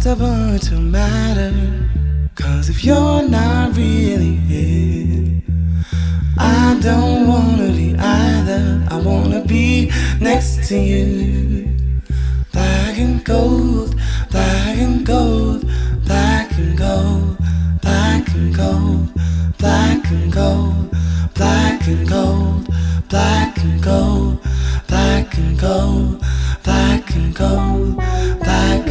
a bunch of matter. 'Cause if you're not really here, I don't wanna be either. I wanna be next to you. Black and gold, black and gold, black and gold, black and gold, black and gold, black and gold, black and gold, black and gold, black and gold, black